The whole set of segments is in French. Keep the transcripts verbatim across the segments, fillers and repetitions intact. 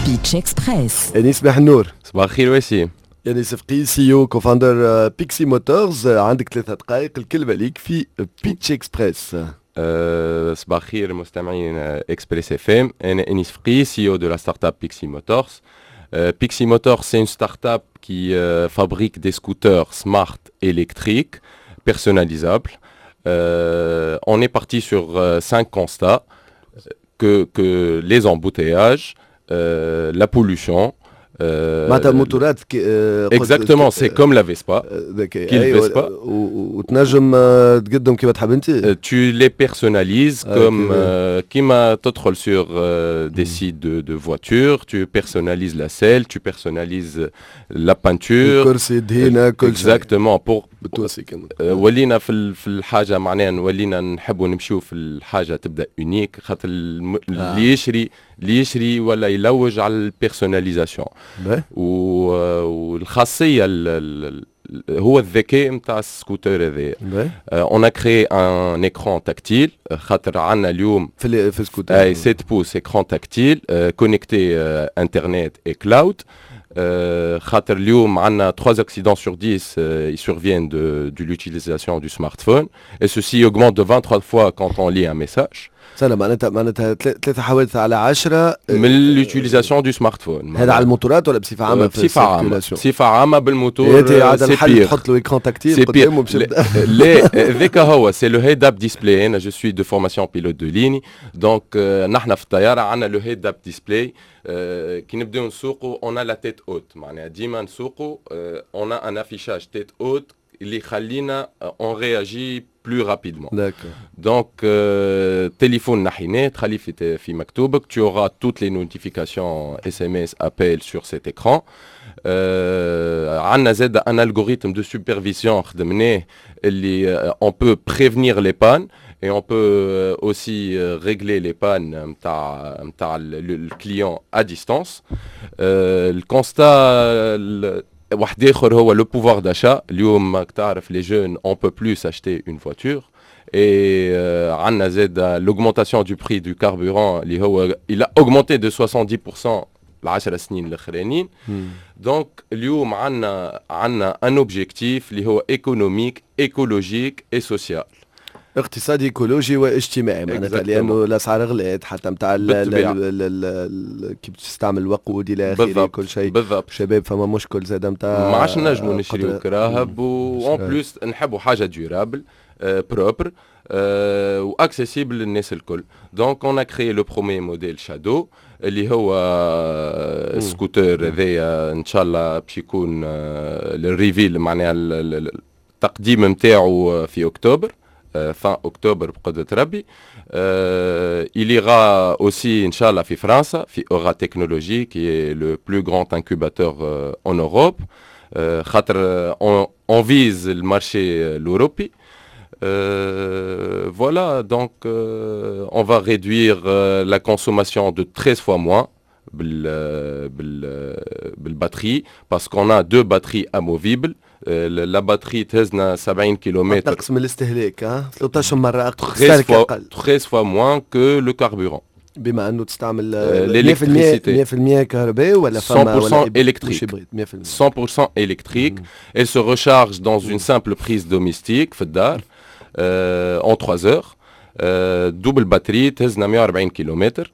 بيتش اكسبريس. انيس بحنور. صباح الخير وسيم. انيس فقي سي او كوفاندر بيكسي موتورز. عندك ثلاثة دقائق الكلمة ليك في بيتش اكسبريس. أه صباح الخير مستمعين اكسبريس اف ام. انا انيس فقي سي او de la startup Pixie Motors. Euh, Pixie Motors, c'est une start-up qui euh, fabrique des scooters smart électriques personnalisables. Euh, on est parti sur euh, cinq constats que, que les embouteillages, euh, la pollution. معناتها موتورات exactement, c'est comme la Vespa. كي Vespa. وتنجم تقدم كيما تحب انت. Tu les personnalises comme كيما تدخل sur des sites de, de voitures, tu personnalises la selle, tu personnalises la peinture. الكرسي دهينة كل شيء. exactement pour بالتوسي كمان. ولينا في في الحاجة معناها ولينا نحبوا نمشيو في الحاجة تبدأ يونيك خاطر اللي يشري اللي يشري ولا يلوج على البيرسوناليزاسيون. والخاصية هو الذكاء نتاع السكوتر هذايا. اون ا كريي ان ايكران تاكتيل خاطر عندنا اليوم في في السكوتر اي سبعة بوس ايكران تاكتيل كونيكتي انترنت اي كلاود. خاطر اليوم عندنا trois accidents sur dix euh, ils surviennent de, de l'utilisation du smartphone et ceci augmente de vingt-trois fois quand on lit un message. سنة معناتها معناتها ثلاثة حوادث على عشرة من l'utilisation du smartphone. هذا على الموتورات ولا بصفة عامة؟ بصفة عامة بصفة عامة بالموتور. انت عاد الحل تحط له ايكران تاكتيل قدامه باش يبدا. لا ذاك هو سي لو هيد اب ديسبلاي. انا جو سوي دو فورماسيون بيلوت دو ليني دونك نحن في الطيارة عندنا لو هيد اب ديسبلاي. كي نبداو نسوقوا اون لا تيت اوت معناها ديما نسوقوا اون ان افيشاج تيت اوت اللي يخلينا اون رياجي plus rapidement. D'accord. Donc, euh, téléphone نحيناه تخلي في في مكتوبك. Tu auras toutes les notifications S M S, appels sur cet écran. عندنا زاد un algorithme de supervision خدمناه اللي on peut prévenir les pannes et on peut aussi régler les pannes نتاع نتاع le client à distance. Le constat واحد اخر هو لو بوفوار داشا. اليوم راك تعرف لي جون اون بو بلو ساشتي اون فواتور اي عندنا زاد لوغمونطاسيون دو بري دو كاربورون اللي هو الى اوغمونتي دو soixante-dix pour cent العشر سنين الاخرانيين. دونك اليوم عندنا عندنا ان اوبجيكتيف اللي هو ايكونوميك ايكولوجيك اي سوسيال. اقتصادي ايكولوجي واجتماعي معناتها لانه الاسعار غلات حتى نتاع كي تستعمل الوقود الى اخره كل شيء. بالضبط. شباب فما مشكل زاد نتاع ما عادش نجموا نشريو كراهب وان بلوس نحبوا حاجه ديورابل بروبر واكسيسيبل للناس الكل. دونك اون ا كريي لو بروميير موديل شادو اللي هو سكوتر هذايا ان شاء الله باش يكون الريفيل معناها التقديم نتاعو في اكتوبر fin octobre بقدرة ربي. Euh, il ira aussi, Inch'Allah, في فرنسا في Aura Technologies qui est le plus grand incubateur euh, en Europe. Euh, خاطر on, on vise le marché l'Europe. Euh, voilà, donc euh, on va réduire euh, la consommation de treize fois moins bel, bel, bel batterie parce qu'on a deux batteries amovibles. la batterie تهزنا سبعين كيلومتر. تقسم الاستهلاك ها ثلاثة عشر مرة أقل. treize fois moins que le carburant. بما انه تستعمل l'électricité مية بالمية كهرباء ولا cent pour cent électrique. cent pour cent électrique. Elle se recharge dans une simple prise domestique في الدار en trois heures. double batterie تهزنا مية وأربعين كيلومتر.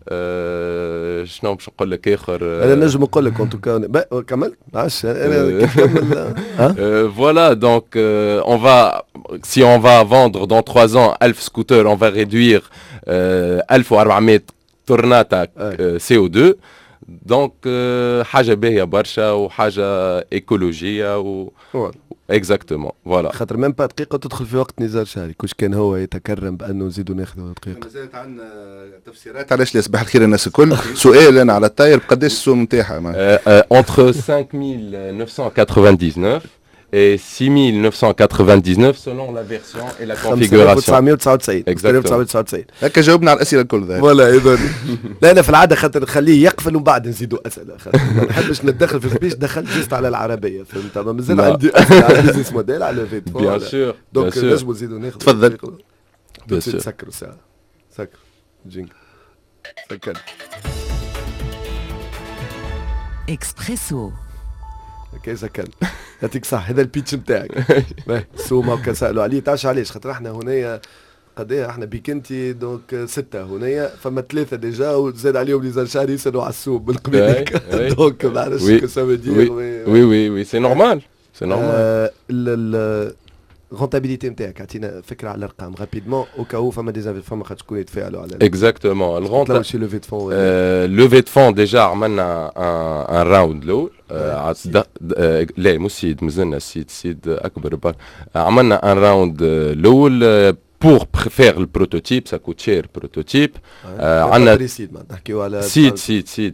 أه شنو باش نقول لك اخر؟ انا نجم نقول لك ان توكا كمل معلش انا كيف كمل. Voilà, donc euh, on va si on va vendre dans trois ans ألف scooter, on va réduire euh, ألف وأربعمية طرنات C O deux. دونك euh, حاجه باهيه برشا وحاجه ايكولوجيه و اكزاكتومون فوالا. خاطر ميم با دقيقه تدخل في وقت نزار شهري كوش كان هو يتكرم بانه نزيدوا ناخذوا دقيقه. مازالت عندنا تفسيرات علاش لا يصبح الخير الناس الكل. سؤال انا على الطاير بقداش السوق نتاعها؟ entre cinq mille neuf cent quatre-vingt-dix-neuf et six mille neuf cent quatre-vingt-dix-neuf selon la version et la configuration. تسعمية وتسعة وتسعين. Exactement. تسعة وتسعين. هكا جاوبنا على الاسئله الكل ذا. ولا ايضا. لا انا في العاده خاطر نخليه يقفل ومن بعد نزيدوا اسئله خاطر ما نحبش نتدخل في سبيش دخلت جست على العربيه فهمت. ما مازال عندي بيزنس موديل على فيت. بيان سور. دونك نجموا نزيدوا ناخذ. تفضل. بيان سور. سكروا ساعه. سكر. جينك. سكر. إكسبريسو. كيف كان يعطيك صح. هذا البيتش نتاعك. سوما وكان سالوا عليه تعرفش علاش خاطر احنا هنايا قضيه احنا بيكنتي دونك ستة هنايا فما ثلاثة ديجا وزاد عليهم لي زانشار يسالوا على السوم من قبل دونك ما عرفتش كو سا دير. وي وي وي سي نورمال سي نورمال. الرونتابيليتي نتاعك اعطينا فكره على الارقام رابيدمون او كاو فما دي فما خاطر شكون يتفاعلوا على اكزاكتومون الغونتا شي لوفي دو فون. لوفي دو فون ديجا عملنا ان راوند الاول لا مو سيد مازلنا السيد سيد اكبر بار. عملنا ان راوند الاول pour faire le prototype, ça coûte cher le prototype. عندنا سيد ما نحكيو على سيد سيد سيد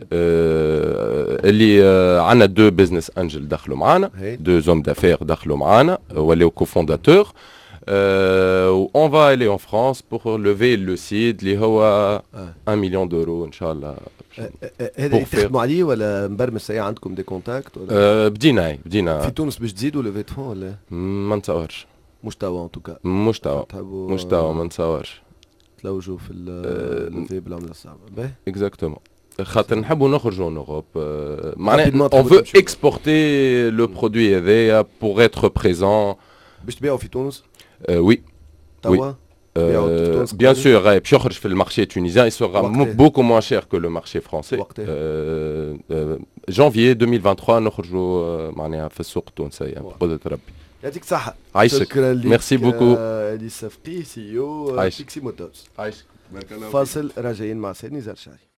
اللي عندنا دو بزنس انجل دخلوا معنا دو زوم دافير دخلوا معنا ولاو كوفونداتور. on va aller en France pour lever le seed اللي هو un million d'euros ان شاء الله. هذا تخدموا عليه ولا مبرمج ساعه عندكم دي كونتاكت ولا؟ بدينا بدينا في تونس باش تزيدوا لوفي فون ولا ما نتصورش. مش توا ان توكا مش توا مش توا ما نتصورش تلوجوا في اللوفي بالعمله الصعبه. باهي اكزاكتومون خاطر نحبوا نخرجوا من اوروب معناها on veut exporter le produit هذايا pour être présent. باش تبيعوا في تونس؟ وي توا Euh, bien sûr, باش يخرج في المارشي tunisien, il sera beaucoup moins cher que le marché français. Euh, euh, janvier deux mille vingt-trois نخرجوا معناها في السوق التونسي بقدرة ربي. يعطيك الصحة. عايشك. شكرا لك. ميرسي بوكو. اليس فقيه سي او بيكسي موتورز. عايشك. فاصل راجعين مع سيد نزار شعري.